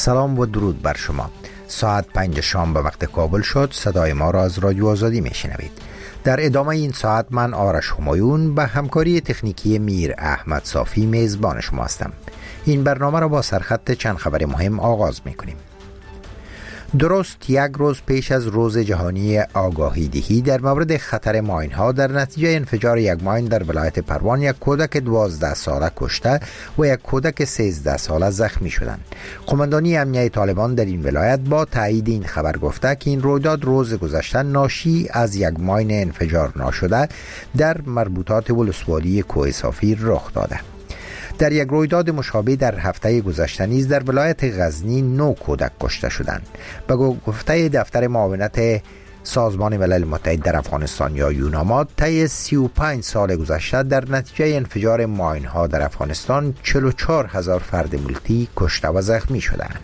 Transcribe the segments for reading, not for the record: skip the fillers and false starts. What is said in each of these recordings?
سلام و درود بر شما. ساعت 5 شام به وقت کابل شد. صدای ما را از رادیو آزادی میشنوید. در ادامه این ساعت من آرش همایون به همکاری تکنیکی میر احمد صافی میزبان شما هستم. این برنامه را با سرخط چند خبر مهم آغاز میکنیم. درست یک روز پیش از روز جهانی آگاهی دهی در مورد خطر ماین ها، در نتیجه انفجار یک ماین در ولایت پروان یک کودک 12 ساله کشته و یک کودک 13 ساله زخمی شدند. قماندانی امنیه طالبان در این ولایت با تایید این خبر گفته که این رویداد روز گذشته ناشی از یک ماین انفجار ناشده در مربوطات ولسوالی کوه صافی رخ داده. در یک رویداد مشابه در هفته گذشته نیز در ولایت غزنی 9 کودک کشته شدند. به گفته دفتر معاونت سازمان ملل متحد در افغانستان یا یونامات، طی 35 سال گذشته در نتیجه انفجار ماین ها در افغانستان 44,000 فرد ملکی کشته و زخمی شدند.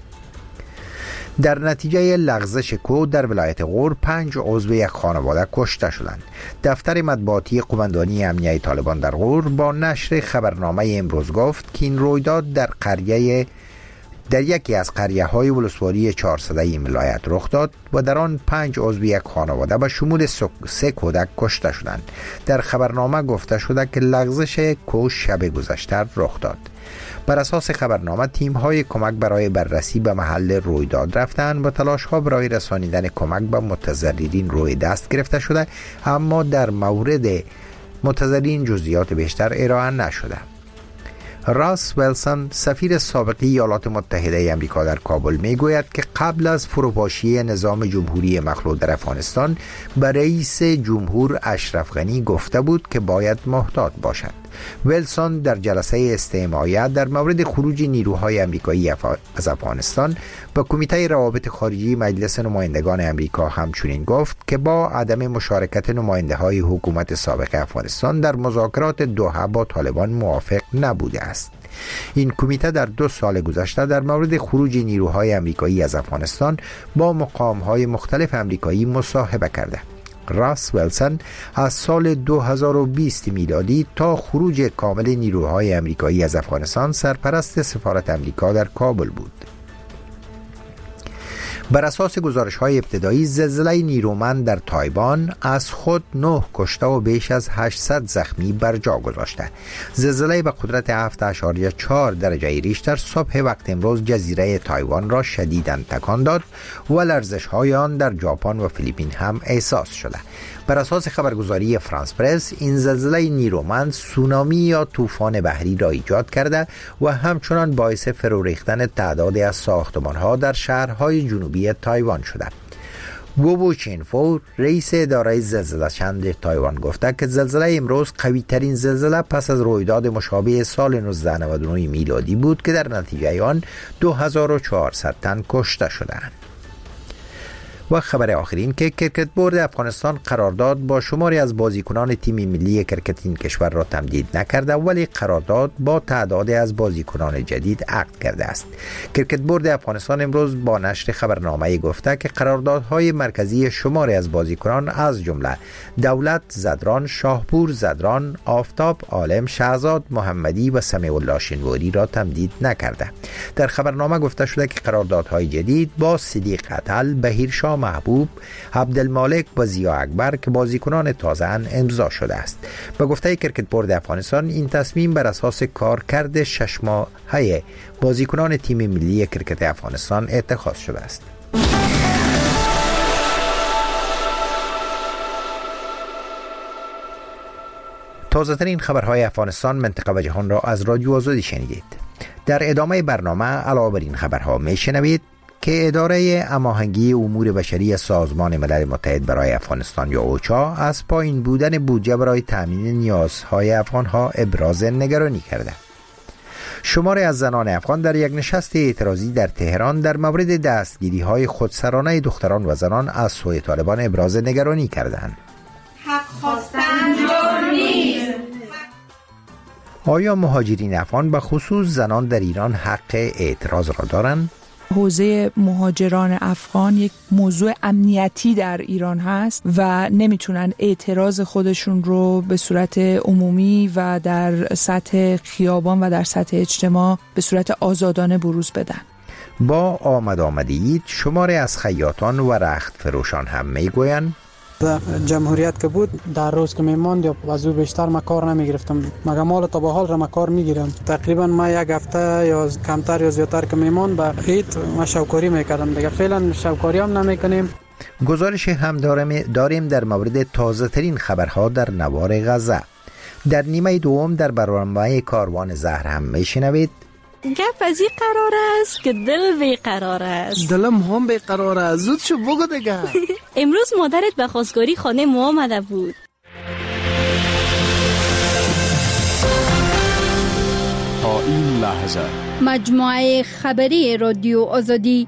در نتیجه لغزش کوه در ولایت غور 5 عضو یک خانواده کشته شدند. دفتر مطبوعاتی قماندانی امنیه طالبان در غور با نشر خبرنامه امروز گفت که این رویداد در یکی از قریه های ولسوالی 400 این ولایت رخ داد و در آن 5 عضو یک خانواده به شمول 3 کودک کشته شدند. در خبرنامه گفته شده که لغزش کوه شب گذشته رخ داد. بر اساس خبرنامه تیم‌های کمک برای بررسی به محل رویداد رفتند و تلاش‌ها برای رسانیدن کمک به متضررین روی دست گرفته شده، اما در مورد متضررین جزئیات بیشتر ارائه نشده. راس ویلسون سفیر سابق ایالات متحده آمریکا در کابل میگوید که قبل از فروپاشی نظام جمهوری مخلوع در افغانستان به رئیس جمهور اشرف غنی گفته بود که باید محتاط باشد. ویلسون در جلسه استماعیه در مورد خروج نیروهای آمریکایی از افغانستان به کمیته روابط خارجی مجلس نمایندگان آمریکا همچنین گفت که با عدم مشارکت نماینده های حکومت سابق افغانستان در مذاکرات دوحه با طالبان موافق نبوده است. این کمیته در 2 سال گذشته در مورد خروج نیروهای آمریکایی از افغانستان با مقام‌های مختلف آمریکایی مصاحبه کرده. راس ویلسون از سال 2020 میلادی تا خروج کامل نیروهای آمریکایی از افغانستان سرپرست سفارت آمریکا در کابل بود. بر اساس گزارش‌های ابتدایی، زلزله نیرومند در تایوان از خود 9 کشته و بیش از 800 زخمی بر جا گذاشته. زلزله به قدرت 7.4 درجه ریشتر صبح وقت امروز جزیره تایوان را شدیداً تکان داد و لرزش‌های آن در ژاپن و فیلیپین هم احساس شده. بر اساس خبرگزاری فرانس پرس، این زلزله نیرومند سونامی یا طوفان بحری را ایجاد کرده و همچنان باعث فرو ریختن تعدادی از ساختمان‌ها در شهرهای جنوبی تایوان شده. وو چینفو رئیس اداره زلزله چند تایوان گفته که زلزله امروز قوی ترین زلزله پس از رویداد مشابه سال 1999 میلادی بود که در نتیجه آن 2400 تن کشته شدند. و خبر آخرین که کرکت بورد افغانستان قرارداد با شماری از بازیکنان تیم ملی کرکت این کشور را تمدید نکرده، ولی قرارداد با تعدادی از بازیکنان جدید عقد کرده است. کرکت بورد افغانستان امروز با نشر خبرنامه گفته که قراردادهای مرکزی شماری از بازیکنان از جمله دولت زدران، شاهپور زدران، آفتاب عالم، شهزاد محمدی و سمیع الله شنواری را تمدید نکرده. در خبرنامه گفته شده که قراردادهای جدید با صدیق اتل، بهیرشاه محبوب، عبدالمالک و ضیا اکبر که بازیکنان تازه امضا شده است. به گفته کرکت بورد افغانستان، این تصمیم بر اساس کارکرد 6 ماهه بازیکنان تیم ملی کرکت افغانستان اتخاذ شده است. تازه ترین خبرهای افغانستان، منطقه و جهان را از رادیو آزادی شنیدید. در ادامه برنامه علاوه بر این خبرها میشنوید که اداره هماهنگی امور بشری سازمان ملل متحد برای افغانستان یا اوچا از پایین بودن بودجه برای تامین نیازهای افغانها ابراز نگرانی کرده. شماری از زنان افغان در یک نشست اعتراضی در تهران در مورد دستگیری‌های خودسرانه دختران و زنان از سوی طالبان ابراز نگرانی کردند. حق خواستن جرم نیست. آیا مهاجرین افغان به خصوص زنان در ایران حق اعتراض را دارند؟ حوزه مهاجران افغان یک موضوع امنیتی در ایران هست و نمیتونن اعتراض خودشون رو به صورت عمومی و در سطح خیابان و در سطح اجتماع به صورت آزادانه بروز بدن. با آمدید شماره از خیاطان و رخت فروشان هم میگویند جمهوریت که بود در روز که میماند یا از او بیشتر ما کار نمیگرفتم، مگه مال تا به حال را ما کار میگیرم. تقریبا ما یک هفته یا کمتر یا زیادتر که میماند به عید ما شوکاری میکردم، دیگه فعلا شوکاری هم نمیکنیم. گزارش هم داریم در مورد تازه ترین خبرها در نوار غزه. در نیمه دوم در برنامه کاروان زهر هم میشنوید گپ از این قرار است که دل بیقرار است. دلم هم بیقرار است. زود شو بگو دیگه. امروز مادرت به خواستگاری خانه ما آمده بود. تا این لحظه مجموعه خبری رادیو آزادی.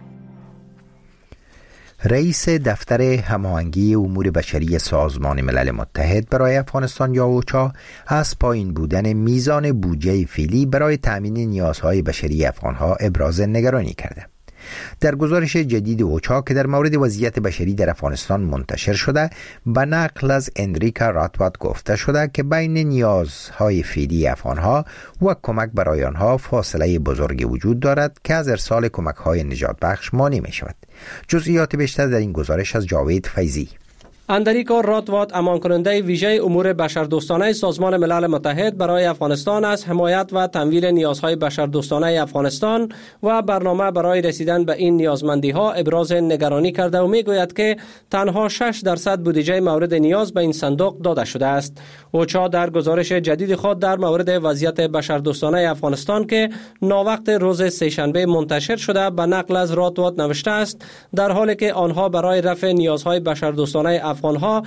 رئیس دفتر هماهنگی امور بشری سازمان ملل متحد برای افغانستان یا اوچا از پایین بودن میزان بودجه فعلی برای تأمین نیازهای بشری افغانها ابراز نگرانی کرده. در گزارش جدید اوچا که در مورد وضعیت بشری در افغانستان منتشر شده، به نقل از اندریکا راتوات گفته شده که بین نیازهای فعلی افغانها و کمک برای آنها فاصله بزرگی وجود دارد که از ارسال کمک‌های نجات بخش مانع می شود. جزئیات بیشتر در این گزارش از جاوید فیضی. اندریکا راتوات، امان کننده ویژه امور بشردوستانه سازمان ملل متحد برای افغانستان، از حمایت و تمویل نیازهای بشردوستانه افغانستان و برنامه برای رسیدن به این نیازمندی‌ها ابراز نگرانی کرده و میگوید که تنها 6% بودجه مورد نیاز به این صندوق داده شده است. اوچا در گزارش جدید خود در مورد وضعیت بشردوستانه افغانستان که ناوقت روز سه‌شنبه منتشر شده به نقل از راتوات نوشته است در حالی که آنها برای رفع نیازهای بشردوستانه افغانها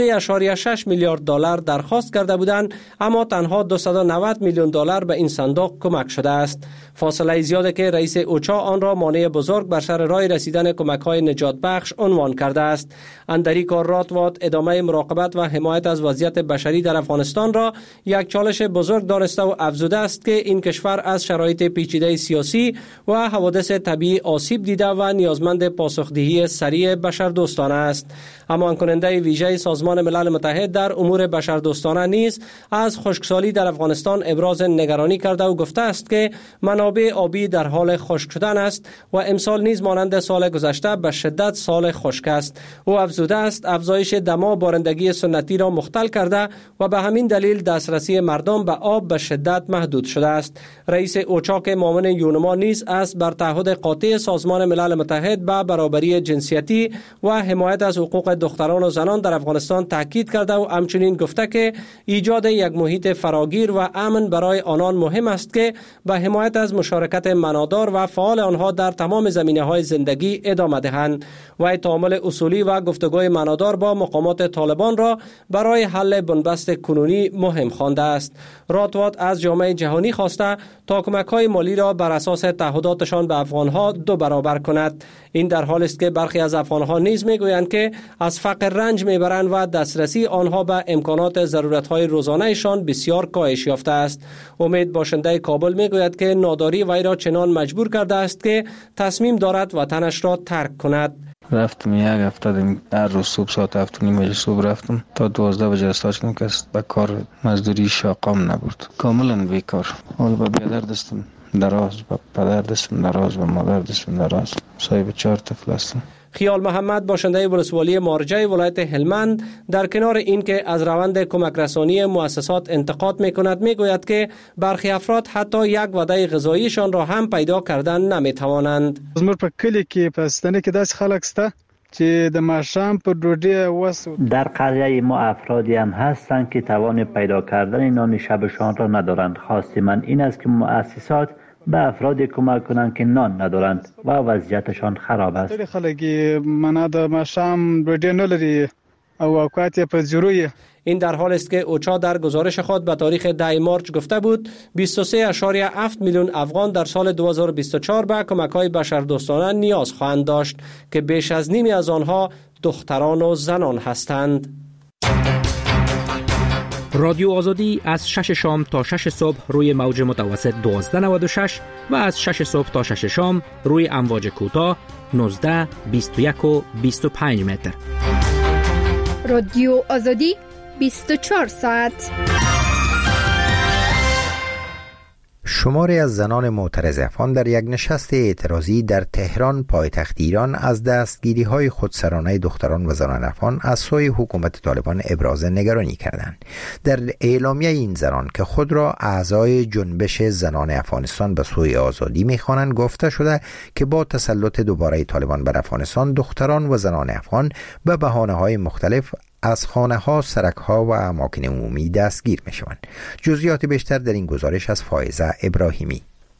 3.6 میلیارد دلار درخواست کرده بودند، اما تنها 290 میلیون دلار به این صندوق کمک شده است. فاصله زیادی که رئیس اوچا آن را مانع بزرگ بر سر راه رسیدن کمک‌های نجات بخش عنوان کرده است. اندریکا راتوات ادامه مراقبت و حمایت از وضعیت بشری در افغانستان را یک چالش بزرگ دانسته و افزوده است که این کشور از شرایط پیچیده سیاسی و حوادث طبیعی آسیب دیده و نیازمند پاسخدهی سریع بشردوستانه است. اما کننده ویژه سازمان ملل متحد در امور بشردوستانه نیز از خشکسالی در افغانستان ابراز نگرانی کرده و گفته است که منابع آبی در حال خشک شدن است و امسال نیز مانند سال گذشته به شدت سال خشک است. او افزوده است افزایش دما بارندگی سنتی را مختل کرده و به همین دلیل دسترسی مردم به آب به شدت محدود شده است. رئیس اوچا که معاون یونما نیز است بر تعهد قاطع سازمان ملل متحد به برابری جنسیتی و حمایت از حقوق دختران و زنان در افغانستان تاکید کرده و همچنین گفته که ایجاد یک محیط فراگیر و امن برای آنان مهم است که به حمایت از مشارکت معنادار و فعال آنها در تمام زمینه‌های زندگی ادامه دهند. و تعامل اصولی و گفتگوی معنادار با مقامات طالبان را برای حل بنبست کنونی مهم خوانده است. راتوات از جامعه جهانی خواسته تا کمک‌های مالی را بر اساس تعهداتشان به افغان‌ها 2 برابر کند. این در حالی است که برخی از افغان‌ها نیز می‌گویند که از فقر رنج می‌برند و دسترسی آنها به امکانات ضرورت‌های روزانه‌شان بسیار کاهش یافته است. امید باشنده کابل می‌گوید که ناداری وی را چنان مجبور کرده است که تصمیم دارد وطنش را ترک کند. رفتم یک هفته در روز صبح ساعت 7:30 صبح رفتم تا 12 بجه استارت کنم که به کار مزدوری شاقام نبرد، کاملا بیکار. حالا به بیادر دستم دراز، به پدر دستم دراز، به مادر دستم دراز، صاحب 4 طفل هستم. خیال محمد باشنده ولسوالی مارجه ولایت هلمند در کنار این که از روند کمک رسانی مؤسسات انتقاد میکند میگوید که برخی افراد حتی یک وعده غذاییشان را هم پیدا کردن نمیتوانند. زموږ په کلی کې پاستانه کې داس خلک سته چې د ماښام په ډوډۍ وس. در قریه ما افرادی هم هستند که توان پیدا کردن نان شبشان را ندارند. خواست من این است که مؤسسات به افرادی کمک کنند که نان ندارند و وضعیتشان خراب است. خلک منه د ماښام ډوډۍ نه لري او اوقات یې په ضروری. این در حال است که اوچا در گزارش خود به تاریخ 10 مارچ گفته بود 23.7 میلیون افغان در سال 2024 به کمک‌های بشردوستانه نیاز خواهند داشت که بیش از نیمی از آنها دختران و زنان هستند. رادیو آزادی از 6 شام تا 6 صبح روی موج متوسط 1296 و از 6 صبح تا 6 شام روی امواج کوتاه 19، 21 و 25 متر. رادیو آزادی 24 ساعت. شماری از زنان معترض افغان در یک نشست اعتراضی در تهران پایتخت ایران از دستگیری‌های خودسرانه دختران و زنان افغان از سوی حکومت طالبان ابراز نگرانی کردند. در اعلامیه این زنان که خود را اعضای جنبش زنان افغانستان به سوی آزادی می‌خوانند گفته شده که با تسلط دوباره طالبان بر افغانستان دختران و زنان افغان به بهانه‌های مختلف از خانه‌ها، سرک‌ها و اماکن عمومی دستگیر می‌شوند. جزئیات بیشتر در این گزارش از فائزه ابراهیمی.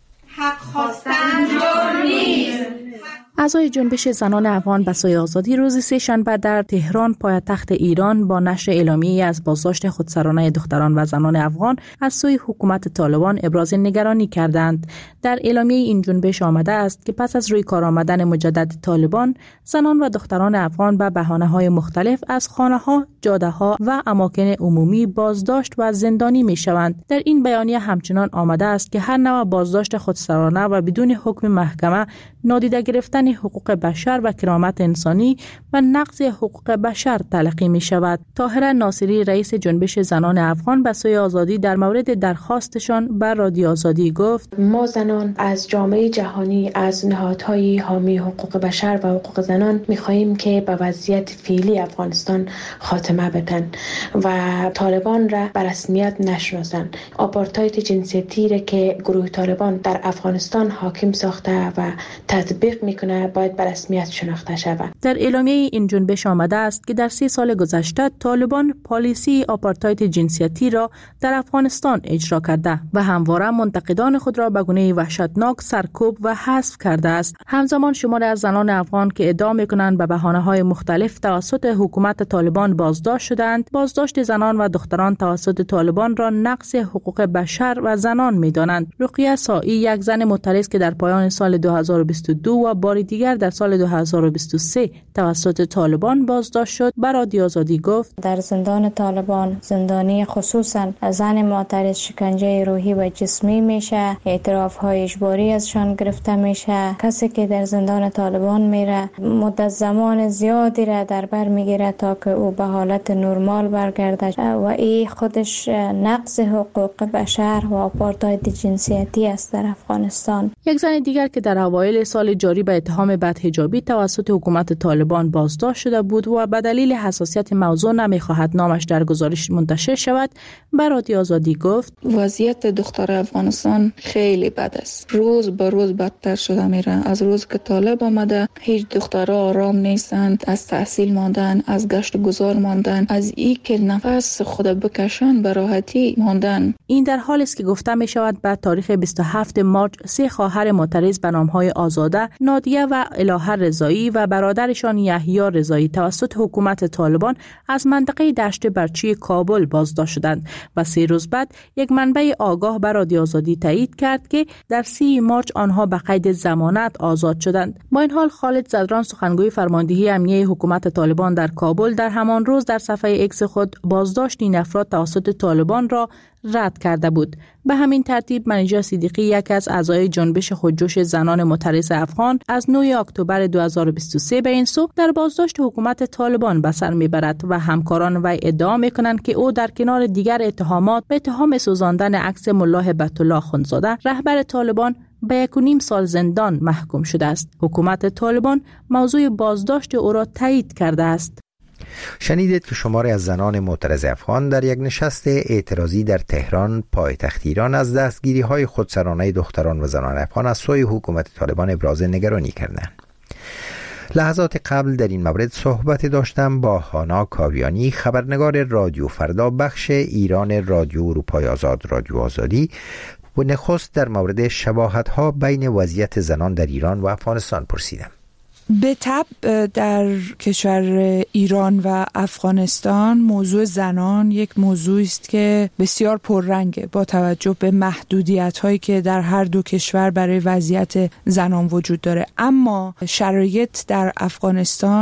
حق خواستن جرم نیست. اعضای جنبش زنان افغان به سوی آزادی روز سه‌شنبه در تهران پایتخت ایران با نشر اعلامیه‌ای از بازداشت خودسرانه دختران و زنان افغان از سوی حکومت طالبان ابراز نگرانی کردند. در اعلامیه این جنبش آمده است که پس از روی کار آمدن مجدد طالبان، زنان و دختران افغان به بهانه‌های مختلف از خانه‌ها، جاده‌ها و اماکن عمومی بازداشت و زندانی می‌شوند. در این بیانیه همچنان آمده است که هر نوع بازداشت خودسرانه و بدون حکم محکمه، نادیده گرفتن حقوق بشر و کرامت انسانی و نقض حقوق بشر تلقی می شود. طاهره ناصری رئیس جنبش زنان افغان به سوی آزادی در مورد درخواستشان بر رادیو آزادی گفت: ما زنان از جامعه جهانی، از نهادهای حامی حقوق بشر و حقوق زنان می خواهیم که به وضعیت فعلی افغانستان خاتمه بدن و طالبان را به رسمیت نشناسند. آپارتاید جنسیتی را که گروه طالبان در افغانستان حاکم ساخته و تطبیق میکنه باید به رسمیت شناخته شود. در اعلامیه این جنبش آمده است که در 3 سال گذشته طالبان پالیسی آپارتاید جنسیتی را در افغانستان اجرا کرده و همواره منتقدان خود را به گونه وحشتناک سرکوب و حذف کرده است. همزمان شماری از زنان افغان که ادعا میکنند به بهانه‌های مختلف توسط حکومت طالبان بازداشت شدند، بازداشت زنان و دختران توسط طالبان را نقض حقوق بشر و زنان میدانند. رقیه سائی، یک زن معترض که در پایان سال 2022 و بار دیگر در سال 2023 توسط طالبان بازداشت شد، به رادیو آزادی گفت: در زندان طالبان زندانی خصوصا زن معترض شکنجه روحی و جسمی میشه، اعتراف های اجباری ازشان گرفته میشه. کسی که در زندان طالبان میره مدت زمان زیادی را در بر میگیره تا که او به حالت نرمال برگرده و این خودش نقض حقوق بشر و آپارتاید جنسیتی است در افغانستان. یک زن دیگر که در اوایل سال جاری به اتهام بدحجابی توسط حکومت طالبان بازداشت شده بود و به دلیل حساسیت موضوع نمیخواهد نامش در گزارش منتشر شود، به رادیو آزادی گفت: وضعیت دختر افغانستان خیلی بد است. روز به روز بدتر شده میره. از روز که طالب آمده هیچ دخترها آرام نیستند، از تحصیل ماندن، از گشت گذار ماندن، از این که نفس خود بکشن به راحتی ماندن. این در حالی است که گفته می شود بعد تاریخ 27 مارچ 3 خواهر معترض به نامهای آزاده، نادیه و الهه رضایی و برادرشان یحیی رضایی توسط حکومت طالبان از منطقه دشت برچی کابل بازداشت شدند و 3 روز بعد یک منبع آگاه به رادیو آزادی تایید کرد که در 3 مارچ آنها به قید ضمانت آزاد شدند. با این حال خالد زدران، سخنگوی فرماندهی امنیه حکومت طالبان در کابل، در همان روز در صفحه ایکس خود بازداشت این افراد توسط طالبان را رد کرده بود. به همین ترتیب منیژه صدیقی، یک از اعضای جنبش خودجوش زنان معترض افغان، از 9 اکتبر 2023 به این سو در بازداشت حکومت طالبان به سر میبرد و همکاران وی ادعا میکنند که او در کنار دیگر اتهامات به اتهام سوزاندن عکس ملا هبت الله اخندزاده، رهبر طالبان، به 1.5 سال زندان محکوم شده است. حکومت طالبان موضوع بازداشت او را تایید کرده است. شنیدید که شماری از زنان معترض افغان در یک نشست اعتراضی در تهران پایتخت ایران از دستگیری‌های خودسرانه دختران و زنان افغان از سوی حکومت طالبان ابراز نگرانی کردند. لحظات قبل در این مورد صحبت داشتم با هانا کاویانی، خبرنگار رادیو فردا بخش ایران رادیو اروپای آزاد رادیو آزادی، و نخست در مورد شباهت‌ها بین وضعیت زنان در ایران و افغانستان پرسیدم. به طبع در کشور ایران و افغانستان موضوع زنان یک موضوعی است که بسیار پررنگه با توجه به محدودیت‌هایی که در هر دو کشور برای وضعیت زنان وجود داره، اما شرایط در افغانستان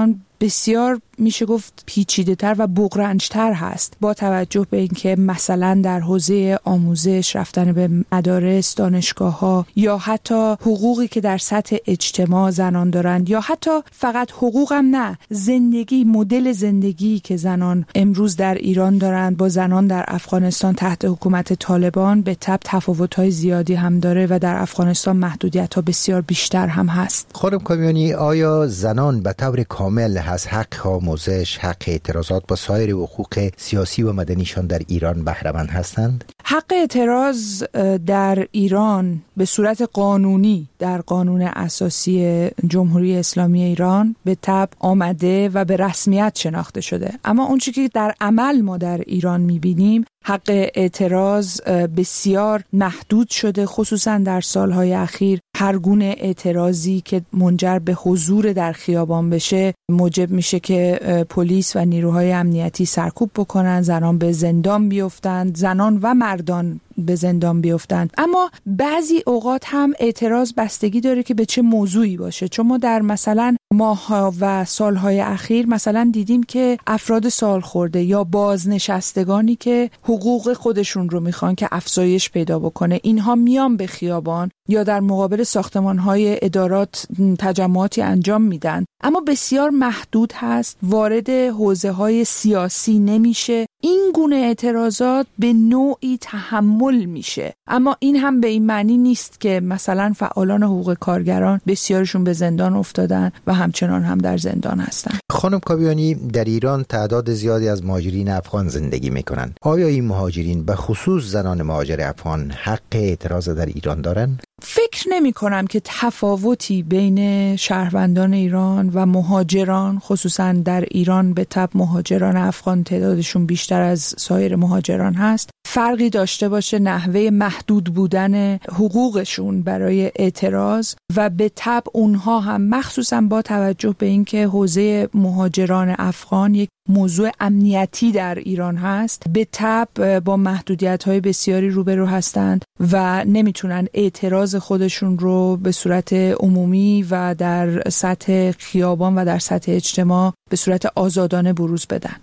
بسیار میشه گفت پیچیده‌تر و بغرنج‌تر هست، با توجه به اینکه مثلا در حوزه آموزش، رفتن به مدارس، دانشگاه‌ها، یا حتی حقوقی که در سطح اجتماع زنان دارند، یا حتی فقط حقوقم نه، زندگی، مدل زندگی که زنان امروز در ایران دارند با زنان در افغانستان تحت حکومت طالبان به تبع تفاوت‌های زیادی هم داره و در افغانستان محدودیت‌ها بسیار بیشتر هم هست. خانم کامیونی، آیا زنان به طور کامل از حق آموزش، حق اعتراضات با سایر حقوق سیاسی و مدنیشان در ایران بهره مند هستند؟ حق اعتراض در ایران به صورت قانونی در قانون اساسی جمهوری اسلامی ایران به تبع آمده و به رسمیت شناخته شده، اما اون چیزی که در عمل ما در ایران می‌بینیم حق اعتراض بسیار محدود شده، خصوصا در سالهای اخیر. هر گونه اعتراضی که منجر به حضور در خیابان بشه موجب میشه که پلیس و نیروهای امنیتی سرکوب بکنن، زنان به زندان بیفتند، زنان و مردان به زندان بیفتند. اما بعضی اوقات هم اعتراض بستگی داره که به چه موضوعی باشه، چون ما در مثلا ماه‌ها و سالهای اخیر مثلا دیدیم که افراد سالخورده یا بازنشستگانی که حقوق خودشون رو میخوان که افزایش پیدا بکنه، اینها میان به خیابان یا در مقابل ساختمان‌های ادارات تجمعاتی انجام میدن، اما بسیار محدود هست، وارد حوزه‌های سیاسی نمیشه. این گونه اعتراضات به نوعی تحمل میشه، اما این هم به این معنی نیست که مثلا فعالان حقوق کارگران بسیارشون به زندان افتادن و همچنان هم در زندان هستن. خانم کاویانی، در ایران تعداد زیادی از مهاجرین افغان زندگی میکنن. آیا این مهاجرین به خصوص زنان مهاجر افغان حق اعتراض در ایران دارن؟ فکر نمی کنم که تفاوتی بین شهروندان ایران و مهاجران، خصوصا در ایران به تبع مهاجران افغان تعدادشون بیشتر از سایر مهاجران هست، فرقی داشته باشه نحوه محدود بودن حقوقشون برای اعتراض و به تبع اونها هم مخصوصا با توجه به اینکه حوزه مهاجران افغان یک موضوع امنیتی در ایران هست، به تبع با محدودیت‌های بسیاری روبرو هستند و نمیتونن اعتراض خودشون رو به صورت عمومی و در سطح خیابان و در سطح اجتماع به صورت آزادانه بروز بدن.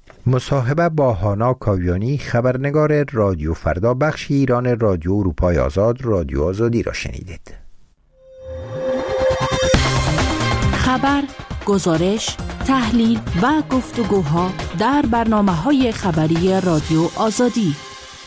مصاحبه با هانا کاویانی، خبرنگار رادیو فردا، بخش ایران رادیو اروپای آزاد، رادیو آزادی را شنیدید. خبر، گزارش، تحلیل و گفتگوها در برنامه‌های خبری رادیو آزادی.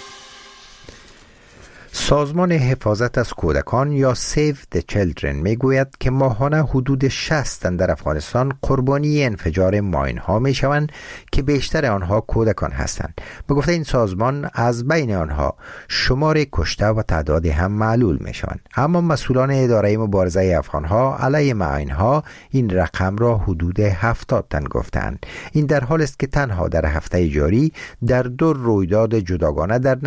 سازمان حفاظت از کودکان یا Save the Children میگوید که ماهانه حدود 60 تن در افغانستان قربانی انفجار ماین ها می شوند که بیشتر آنها کودکان هستند. به گفته این سازمان از بین آنها شمار کشته و تعداد هم معلول می شوند، اما مسئولان اداره مبارزه افغان ها علیه ماین ها این رقم را حدود 70 تن گفتند. این در حال است که تنها در هفته جاری در 2 رویداد جداگانه در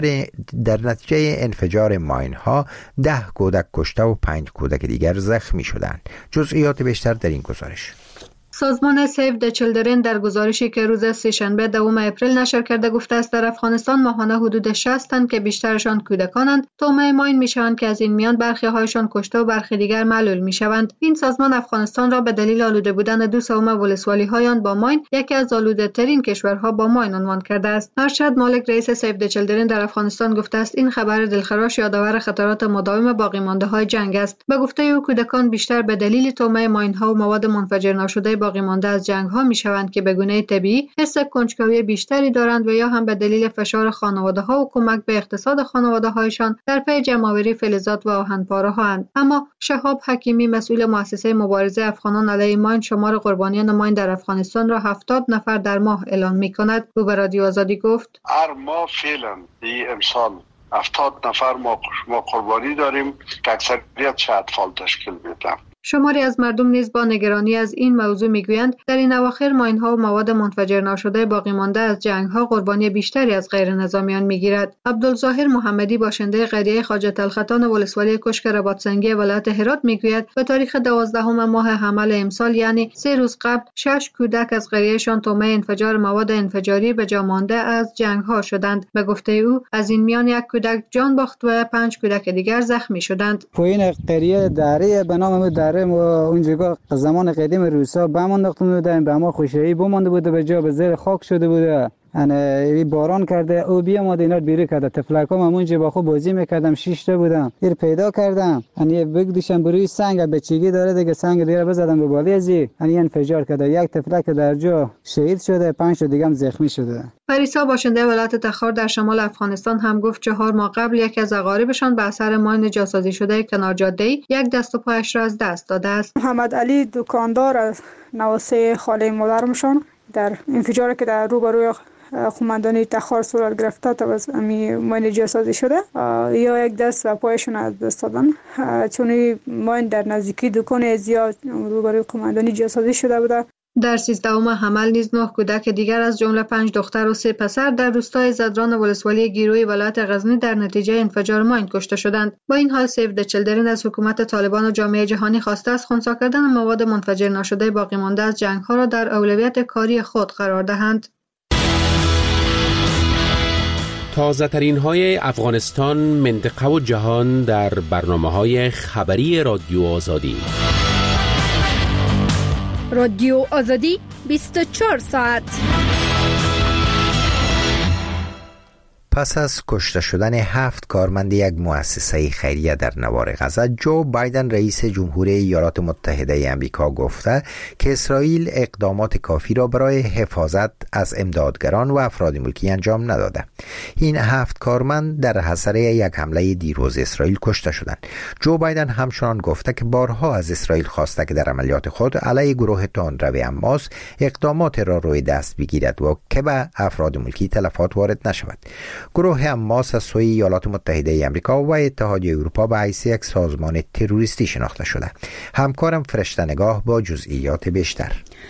نتیجه انفجار ماین ها 10 کودک کشته و 5 کودک دیگر زخمی شدند. جزئیات بیشتر در این گزارش. سازمان سیو د چیلدرن در گزارشی که روز سه‌شنبه 2 اپریل نشر کرده گفته است در افغانستان ماهانه حدود 60 تن که بیشترشان کودکانند تومه ماین میشوند که از این میان برخی هایشان کشته و برخی دیگر معلول میشوند. این سازمان افغانستان را به دلیل آلوده بودن 2 ولسوالی های آن با ماین یکی از آلوده ترین کشورها با ماین عنوان کرده است. ارشد مالک رئیس سیو د چیلدرن در افغانستان گفته است این خبر دلخراش یادآور خطرات مداوم باقی مانده های جنگ است. به گفته او کودکان بیشتر به دلیل تومه ماین ها و مواد منفجر ناشده باقی مانده از جنگ ها می شوند که به گونه طبیعی حس کنجکاوی بیشتری دارند و یا هم به دلیل فشار خانواده ها و کمک به اقتصاد خانواده هایشان در پی جمع‌آوری فلزات و آهن‌پاره ها اند. اما شهاب حکیمی مسئول مؤسسه مبارزه افغانان علیه ماین شمار قربانیان ماین در افغانستان را 70 نفر در ماه اعلام می کند. او به رادیو آزادی گفت هر ماه فعلا این امسال 70 نفر ما قربانی داریم که اکثریت اطفال تشکیل میدن. شماری از مردم نیز با نگرانی از این موضوع میگویند در این اواخر ماین‌ها و مواد منفجر ناشده باقی مانده از جنگ‌ها قربانی بیشتری از غیر نظامیان میگیرد. عبدالظاهر محمدی باشنده قریه خواجه تلختان ولسوالی کشک رباطسنگی ولایت هرات میگوید به تاریخ 12 ماه حمل امسال یعنی 3 روز قبل 6 کودک از قریهشان تومه انفجار مواد انفجاری به جا مانده از جنگ‌ها شدند. به گفته او از این میان 1 کودک جان باخت و 5 کودک دیگر زخمی شدند. پایین قریه دره به نام برای ما اونجا زمان قدیم روسا بمانداختم بودن، به ما خوشایی بمانده بوده، به جا به زیر خاک شده بوده. انا باران کرده او بیا ما اینا بیرون کرده. تفلکام همونجا با خود بازی میکردم، 6 تا بودم. ایر پیدا کردم، یعنی بگذاشتم بروی سنگ، بچگی داره دیگه، سنگ دیگه بزدم به بالی ازی، یعنی انفجار کرده. یک تفلک در جا شهید شده، 5 تا دیگه هم زخمی شده. پریسا باشنده ولایت تخار در شمال افغانستان هم گفت 4 ماه قبل یکی از اقاربشان به اثر ماین جاسازی شده کنار جاده‌ای یک دست و پایش را از دست داده است. محمد علی دکاندار از نواسه خاله مادرمشان در انفجاری که در روبروی قماندانی تخار صورت گرفته تا از ماین جاسازی شده یا یک دست و پایشون از دست دادن، چون ماین در نزدیکی دکان زیاد روبروی قماندانی جاسازی شده بوده. در 13ام حمل نیز 9 کودک دیگر از جمله 5 دختر و 3 پسر در روستای زدران ولسوالی گیروی ولایت غزنی در نتیجه انفجار ماین کشته شدند. با این حال سیو د چیلدرن از حکومت طالبان و جامعه جهانی خواسته است خنثی کردن مواد منفجر ناشده باقی مانده از جنگ‌ها را در اولویت کاری خود قرار دهند. تازه ترین های افغانستان، منطقه و جهان در برنامه‌های خبری رادیو آزادی. رادیو آزادی 24 ساعت. پس از کشته شدن 7 کارمند یک مؤسسه خیریه در نوار غزه، جو بایدن رئیس جمهور ایالات متحده آمریکا گفته که اسرائیل اقدامات کافی را برای حفاظت از امدادگران و افراد ملکی انجام نداده. این 7 کارمند در اثر یک حمله دیروز اسرائیل کشته شدند. جو بایدن همچنان گفته که بارها از اسرائیل خواسته که در عملیات خود علیه گروه تندرو حماس اقدامات را روی دست بگیرد و که به افراد ملکی تلفات وارد نشود. گروه حماس از سوی ایالات متحده آمریکا و اتحادیه اروپا به حیث یک سازمان تروریستی شناخته شده. همکارم فرشته نگاه با جزئیات بیشتر.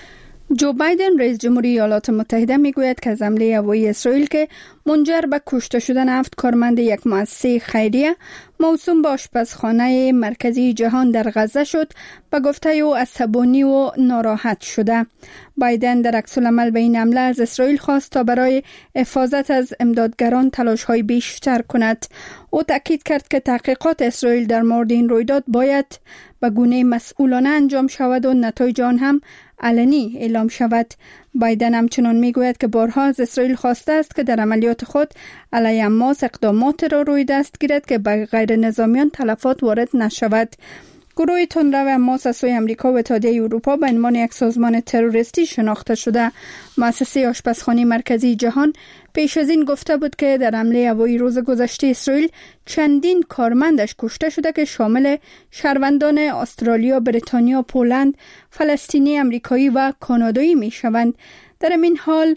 جو بایدن رئیس جمهوری ایالات متحده میگوید که از حمله هوایی اسرائیل که منجر به کشته شدن 7 کارمند یک مؤسسه خیریه موسوم به آشپزخانه مرکزی جهان در غزه شد، به گفته او عصبانی و ناراحت شده. بایدن در عکس العمل به این حمله از اسرائیل خواست تا برای حفاظت از امدادگران تلاش‌های بیشتر کند. او تاکید کرد که تحقیقات اسرائیل در مورد این رویداد باید به گونه مسئولانه انجام شود و نتایج آن هم علنی اعلام شود. بایدن همچنان میگوید که بارها از اسرائیل خواسته است که در عملیات خود علیه حماس اقدامات را روی دست گیرد که به غیر نظامیان تلفات وارد نشود. گروه تندرو حماس از سوی آمریکا و اتحادیه اروپا به عنوان یک سازمان تروریستی شناخته شده. مؤسسه آشپزخانه مرکزی جهان پیش از این گفته بود که در حمله هوایی روز گذشته اسرائیل چندین کارمندش کشته شده که شامل شهروندان استرالیا، بریتانیا، پولند، فلسطینی، امریکایی و کانادایی می شوند. در این حال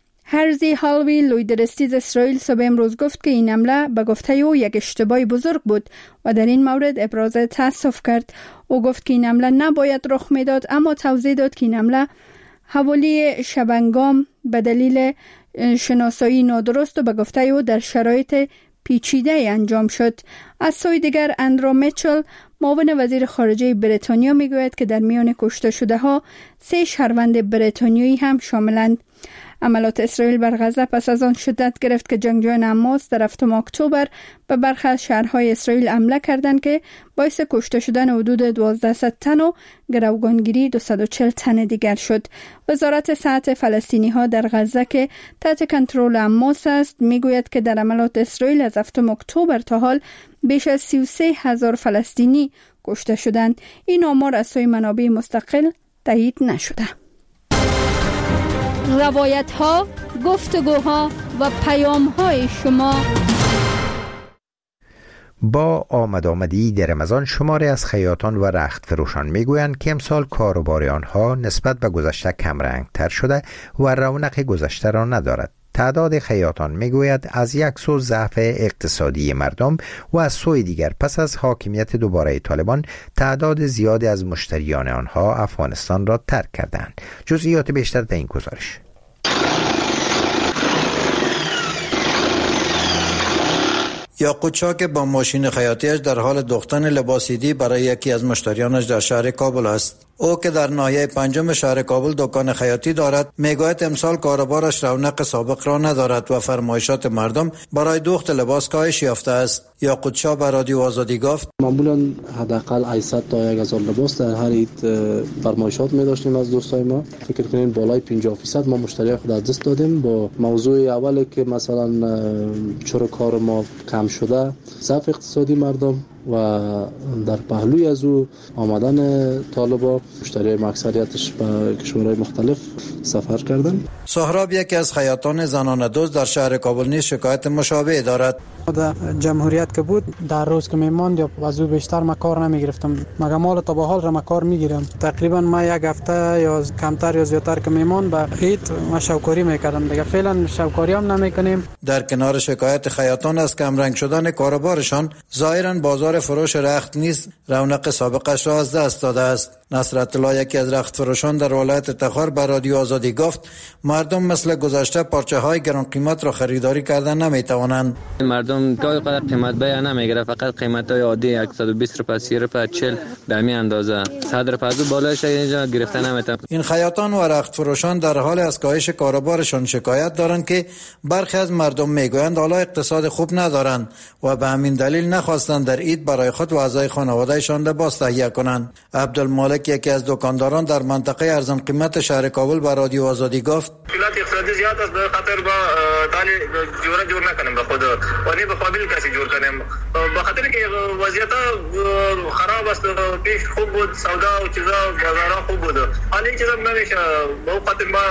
هرزی هالوی لویدرستیز اسرائیل صبح امروز گفت که این حمله به گفته او یک اشتباه بزرگ بود و در این مورد ابراز تأسف کرد. او گفت که این حمله نباید رخ میداد، اما توضیح داد که این حمله حوالی شبنگام به دلیل شناسایی نادرست و به گفته او در شرایط پیچیده انجام شد. از سوی دیگر اندرو میچل معاون وزیر خارجه بریتانیا میگوید که در میان کشته شده ها 3 شهروند بریتانیایی هم شاملند. عملات اسرائیل بر غزه پس از آن شدت گرفت که جنگجویان حماس در 7 اکتبر به برخی از شهرهای اسرائیل حمله کردند که باعث کشته شدن حدود 1200 تن و گروگانگیری 240 تن دیگر شد. وزارت صحت فلسطینی ها در غزه که تحت کنترل حماس است میگوید که در عملات اسرائیل از 7 اکتبر تا حال بیش از 33,000 فلسطینی کشته شدند. این آمار از سوی منابع مستقل تایید نشده. روایت ها، گفتگوها و پیام های شما. با آمدی در رمضان شماری از خیاطان و رخت فروشان میگویند که امسال کاروبار آنها نسبت به گذشته کم رنگ تر شده و رونق گذشته را ندارد. تعداد خیاطان میگوید از یک سو ضعف اقتصادی مردم و از سوی دیگر پس از حاکمیت دوباره طالبان تعداد زیادی از مشتریان آنها افغانستان را ترک کردند. جزئیات بیشتر در این گزارش. یاقوت شاه که با ماشین خیاطیش در حال دوختن لباسیدی برای یکی از مشتریانش در شهر کابل است. او که در ناحیه پنجم شهر کابل دکان خیاطی دارد میگوید امسال کاروبارش رونق سابق را ندارد و فرمایشات مردم برای دوخت لباس کاهش یافته است. یاقوت شاه به رادیو آزادی گفت معمولا حداقل 800 تا 1000 لباس در هر عید فرمایشات می داشتیم از دوستای ما. فکر کنین بالای 50% ما مشتری خود از دست دادیم. با موضوع اولی که مثلا چرا کار ما کم شده، ضعف اقتصادی مردم و در پهلوی از او آمدن طالبا، مشتری اکثریتش به کشورهای مختلف سفر کردن. سهراب یکی از خیاطان زنان دزد در شهر کابل نیز شکایت مشابه دارد. در جمهوریت که بود در روز که میماند یا از او بیشتر ما کار نمیگرفتم، مگه مال تا به حال را ما کار میگیرم. تقریبا ما یک هفته یا کمتر یا زیادتر که میماند به عید ما شوکاری میکردم دیگه. فعلا شوکاری هم نمیکنیم. در کنار شکایت خیاطان از کمرنگ شدن کاروبارشان، ظاهرا بازار فروش رخت نیز رونق سابقش را از دست داده است. نصرت الله یکی از رخت فروشان در ولایت تخار به رادیو آزادی گفت مردم مثل گذشته پارچه های گران قیمت را خریداری کردن نمیتوانند. مردم گاهی قدر قیمت بیان نمیگیره، فقط قیمت های عادی 120 روپیه 30 روپیه 40 به همین اندازه 100 روپیه بالایش اینجا گرفته نمیتونن. این خیاطان و رخت فروشان در حال از کاهش کاروبارشان شکایت دارند که برخی از مردم میگویند حالا اقتصاد خوب ندارند و به همین دلیل نخواستند در عید برای خود و اعضای خانوادهشان لباس تهیه کنند. عبدالمالک یکی از دکانداران در منطقه ارزان قیمت شهر کابل به رادیو آزادی گفت مشکلات اقتصادی زیاد است، به خاطر با تالی جور نکنیم به خود و نه به قابل کسی جور کنیم، به خاطر که وضعیت خراب است. پیش خوب بود، سودا و چیزا بازارا خوب بود، حالا این چیزا نمیشه، به خاطر ما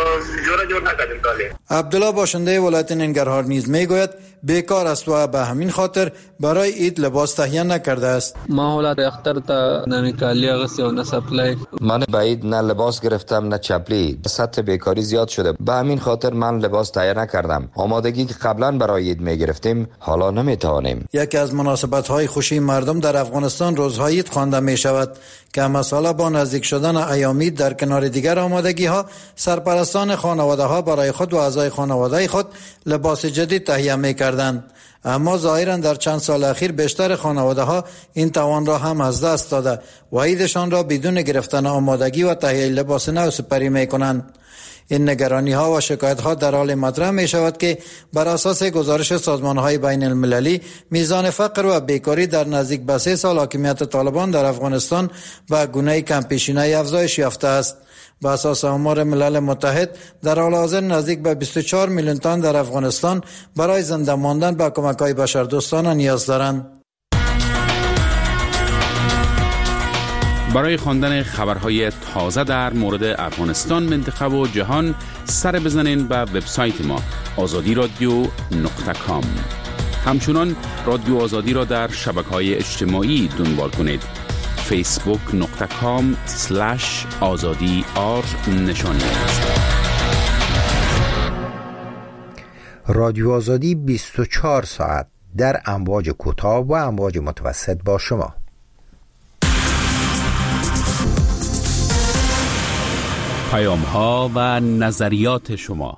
جور نکنیم تالی. عبدالله باشنده ولایت ننگرهار نیز میگوید بیکار است و به همین خاطر برای عید لباس تهیه نکرده است. ما حالت اختر تا نمیکالی اغسی و نه سپلی. من به عید نه لباس گرفتم نه چپلی. سطح بیکاری زیاد شده، به همین خاطر من لباس تهیه نکردم. آمادگی که قبلا برای عید میگرفتیم حالا نمیتوانیم. یکی از مناسبت‌های خوشی مردم در افغانستان روزهای عید خوانده می شود که مساله با نزدیک شدن ایام عید در کنار دیگر آمادگی‌ها سرپرستان خانواده‌ها برای خود و اعضای خانواده خود لباس جدید تهیه می‌کردند. اما ظاهراً در چند سال اخیر بیشتر خانواده‌ها این توان را هم از دست داده و عیدشان را بدون گرفتن آمادگی و تهیه لباس نو سپری می‌کنند. این نگرانی‌ها و شکایت‌ها در حال مطرح می‌شود که بر اساس گزارش سازمان‌های بین المللی میزان فقر و بیکاری در نزدیک به 3 سال حاکمیت طالبان در افغانستان به گونه کم پیشینه افزایش یافته است. به اساس آمار ملل متحد در حال حاضر نزدیک به 24 میلیون تن در افغانستان برای زنده ماندن به کمک‌های بشردوستانه نیاز دارند. برای خواندن خبرهای تازه در مورد افغانستان، منطقه و جهان سر بزنین به وبسایت ما azadiradio.com. همچنان رادیو آزادی را در شبکه‌های اجتماعی دنبال کنید. facebook.com/azadi_r نشانی است. رادیو آزادی 24 ساعت در امواج کوتاه و امواج متوسط با شما. پیام‌ها و نظریات شما.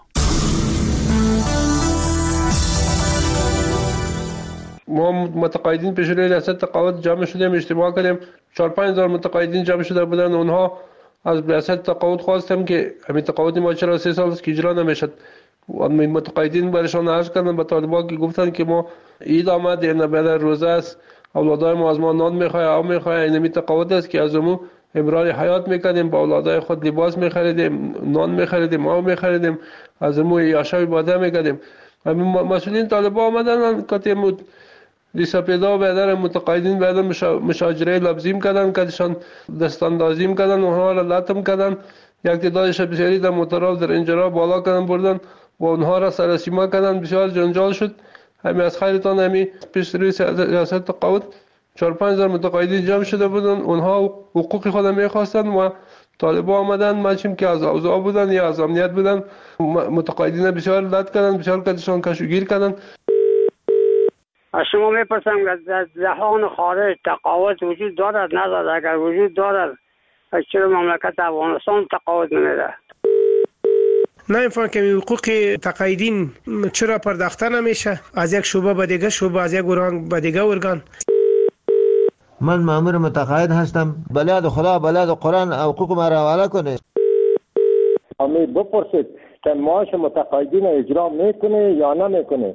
ما متقاعدین پیش روی ریاست تقاعد جمع شدیم، اجتماع کردیم، 4-5 هزار متقاعدین جمع شده بودن. اونها از ریاست تقاعد خواستم که همین تقاعد ما چرا 3 سال است که اجرا نمیشد. و متقاعدین برشان عرض کردن به طالبان که گفتن که ما عید آمد، این بعد روزه است، اولادای ما از ما نان میخواه، آب میخواه، این تقاعد است که از ما امرار حیات میکردیم، با اولادای خود لباس میخریدیم، نان میخریدیم، آب میخریدیم، از ما یاشای باده میکردیم. مسئولین طالبان آمدن که دیسپیدا بیادر متقاعدین بیادر مشاجره لبزیم کردن، کدشان دستاندازیم کردن، اونها را لطم کردن، یک تعدادش بسیاری در موترها در انجرها بالا کردن بردن و اونها را سرسیما کردن. بسیار جنجال شد. همین از خیرتان همین پیش روی ریاست تقاعد 4-5 هزار متقاعدین جمع شده بودن. اونها حقوق خود میخواستن و طالبان آمدن، ماشیم که از اوضاع بودن یا از امنیت بودن، متقاعدین بسیار لط کردن، بسیار کدشان کشوگیر کردن. از شما میپرسم که در جهان خارج تقاعد وجود دارد ندارد؟ اگر وجود دارد چرا مملکت افغانستان تقاعد نمیده؟ نمیفهم که حقوق تقاعدین چرا پرداخته نمیشه از یک شعبه به دیگه شعبه، از یک ارگان به دیگه ارگان. من مأمور متقاعد هستم. بلاد خدا، بلاد قرآن حقوق ما را حواله کنه. امی بپرسید که معاش متقاعدین اجرا میکنه یا نمیکنه.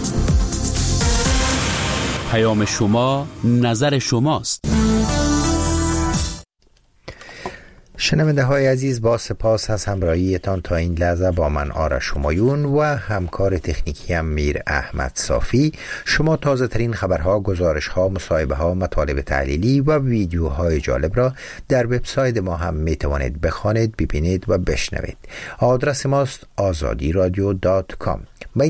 پیام شما، نظر شماست. شنونده های عزیز، با سپاس از همراهیتان تا این لحظه با من آرش همایون و همکار تکنیکی هم میر احمد صافی شما تازه ترین خبرها، گزارشها، مصاحبه ها، مطالب تحلیلی و ویدیوهای جالب را در وبسایت ما هم می توانید بخوانید، ببینید و بشنوید. آدرس ماست azadiradio.com.